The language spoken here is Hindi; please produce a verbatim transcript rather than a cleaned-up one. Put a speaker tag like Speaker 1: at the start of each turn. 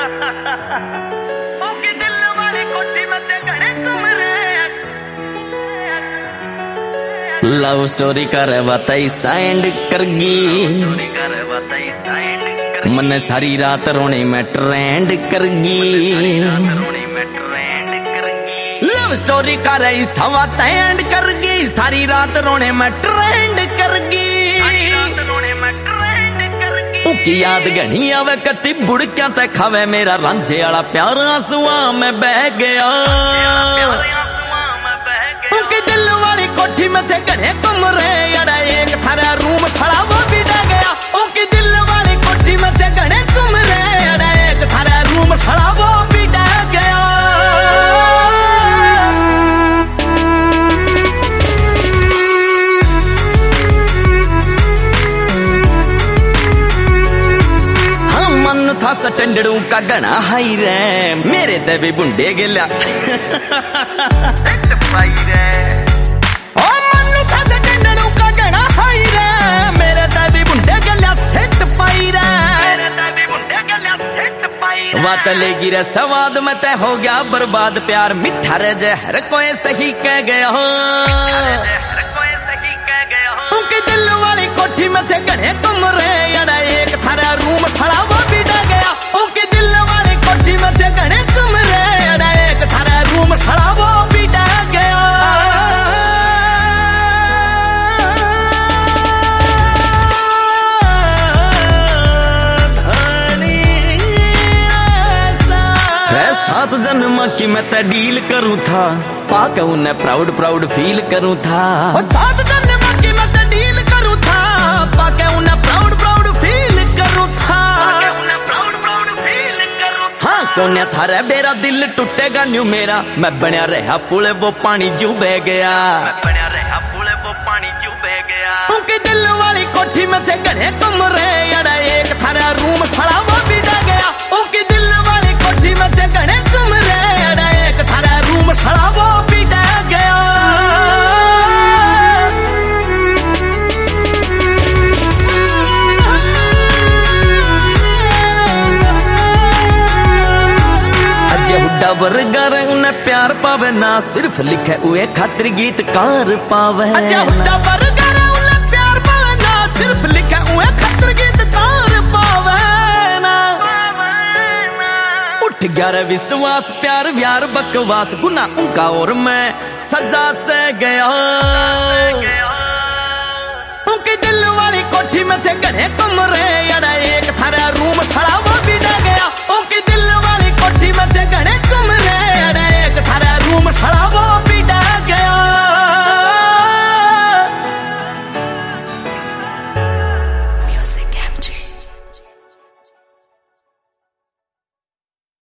Speaker 1: ओके दिल वाली कोठी में ते घणे कमरे।
Speaker 2: लव स्टोरी करे बताई साइंड करगी, मन सारी रात रोने में ट्रेंड करगी। लव स्टोरी करे सवा एंड करगी, सारी रात रोने में ट्रेंड करगी। की याद घनी आवे कति बुड़किया ते खावे मेरा रांझे वाला प्यार आंसुआ में बह गया। उनकी दिल वाली कोठी में थे घने कमरे, अड़ा एक थारा रूम खड़ा वो भी डह गया। उनकी दिल वाली कोठी में थे घने कमरे, अड़ा एक थारा रूम खड़ा वो भी डह गया। था सटंडड़ू का गणा हाई रे, मेरे ते भी बुंडे गिला सेट पाई रे। ओ मनु था सटंडड़ू का गणा हाई रे, मेरे ते भी बुंडे गिला सेट पाई रे, मेरे ते भी बुंडे गिला सेट पाई रे। बात लेगी रे सवाद में ते हो गया बर्बाद प्यार, मिठा रे जहर कोई सही कह गया हो, जहर कोई सही कह गया हो। उनकी दिल वाली कोठी में थे घने कमरे, अड़ा एक थारा रूम खड़ा वो भी डह गया। उनकी दिल वाली कोठी में थे घने कमरे, अड़ा एक थारा रूम खड़ा वो भी डह गया। सात जन्म की मैं ते डील करूँ था, पाके उन्हें प्राउड प्राउड फील करूँ था। सात जन्म की मैं ते डील करूँ था, पाके उन्हें प्राउड प्राउड फील करूँ था, प्राउड प्राउड फील करूँ था। हाँ कोने थारे मेरा दिल टूटेगा न्यू मेरा, मैं बनया रहा पुले वो पानी जू बह गया, मैं बनया रहा पुले वो पानी जू बह गया। उनकी दिल वाली कोठी में थे घने कमरे, अड़ा एक थारा रूम खड़ा वो भी डह गया। उनकी दिल वाली कोठी में थे घने कमरे, अड़ा एक थारा रूम खड़ा वो भी डह गया। वर्गर उन्हें प्यार पावे ना, सिर्फ लिखे हुए खातिर गीतकार पावे। अच्छा हुड्डा वर्गर उन्हें प्यार पावे ना, सिर्फ लिखे हुए खातिर गीतकार पावे ना। उठ गया रे विश्वास प्यार व्यार बकवास, गुना उनका और मैं सजा से गया। उनकी दिल वाली कोठी में थे